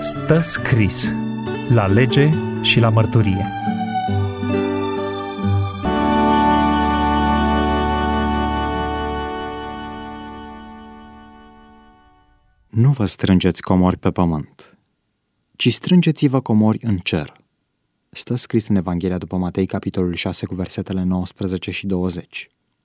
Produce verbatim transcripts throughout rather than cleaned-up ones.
Stă scris la lege și la mărturie. Nu vă strângeți comori pe pământ, ci strângeți-vă comori în cer. Stă scris în Evanghelia după Matei, capitolul șase, cu versetele nouăsprezece și douăzeci.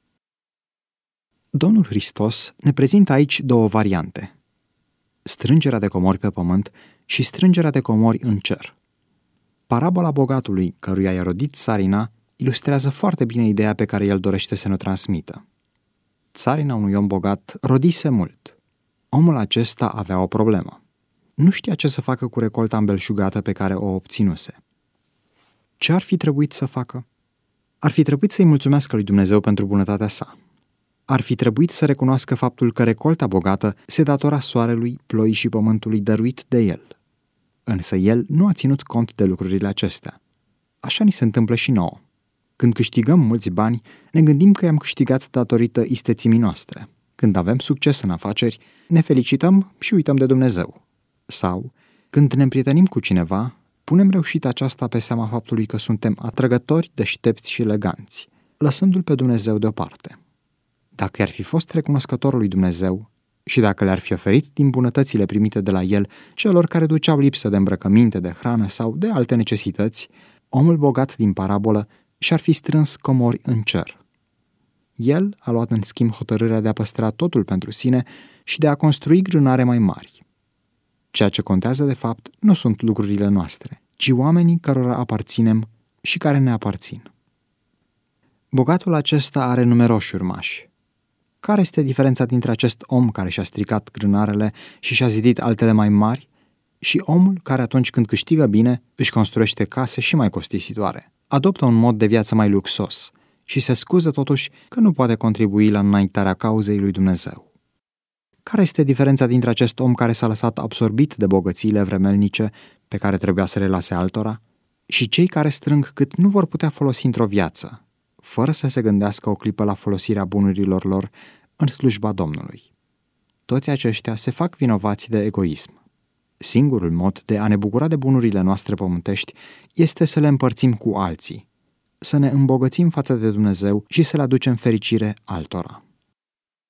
Domnul Hristos ne prezintă aici două variante: strângerea de comori pe pământ și strângerea de comori în cer. Parabola bogatului, căruia i-a rodit țarina, ilustrează foarte bine ideea pe care el dorește să ne transmită. Țarina unui om bogat rodise mult. Omul acesta avea o problemă. Nu știa ce să facă cu recolta îmbelșugată pe care o obținuse. Ce ar fi trebuit să facă? Ar fi trebuit să-i mulțumească lui Dumnezeu pentru bunătatea sa. Ar fi trebuit să recunoască faptul că recolta bogată se datora soarelui, ploii și pământului dăruit de el. Însă el nu a ținut cont de lucrurile acestea. Așa ni se întâmplă și nouă. Când câștigăm mulți bani, ne gândim că i-am câștigat datorită istețimii noastre. Când avem succes în afaceri, ne felicităm și uităm de Dumnezeu. Sau, când ne împrietenim cu cineva, punem reușita aceasta pe seama faptului că suntem atrăgători, deștepți și eleganți, lăsându-L pe Dumnezeu deoparte. Dacă i-ar fi fost recunoscător lui Dumnezeu și dacă le-ar fi oferit din bunătățile primite de la El celor care duceau lipsă de îmbrăcăminte, de hrană sau de alte necesități, omul bogat din parabolă și-ar fi strâns comori în cer. El a luat în schimb hotărârea de a păstra totul pentru sine și de a construi grânare mai mari. Ceea ce contează de fapt nu sunt lucrurile noastre, ci oamenii cărora aparținem și care ne aparțin. Bogatul acesta are numeroși urmași. Care este diferența dintre acest om care și-a stricat grânarele și și-a zidit altele mai mari și omul care atunci când câștigă bine își construiește case și mai costisitoare, adoptă un mod de viață mai luxos și se scuză totuși că nu poate contribui la înaintarea cauzei lui Dumnezeu? Care este diferența dintre acest om care s-a lăsat absorbit de bogățiile vremelnice pe care trebuia să le lase altora și cei care strâng cât nu vor putea folosi într-o viață, fără să se gândească o clipă la folosirea bunurilor lor în slujba Domnului? Toți aceștia se fac vinovați de egoism. Singurul mod de a ne bucura de bunurile noastre pământești este să le împărțim cu alții, să ne îmbogățim față de Dumnezeu și să le aducem fericire altora.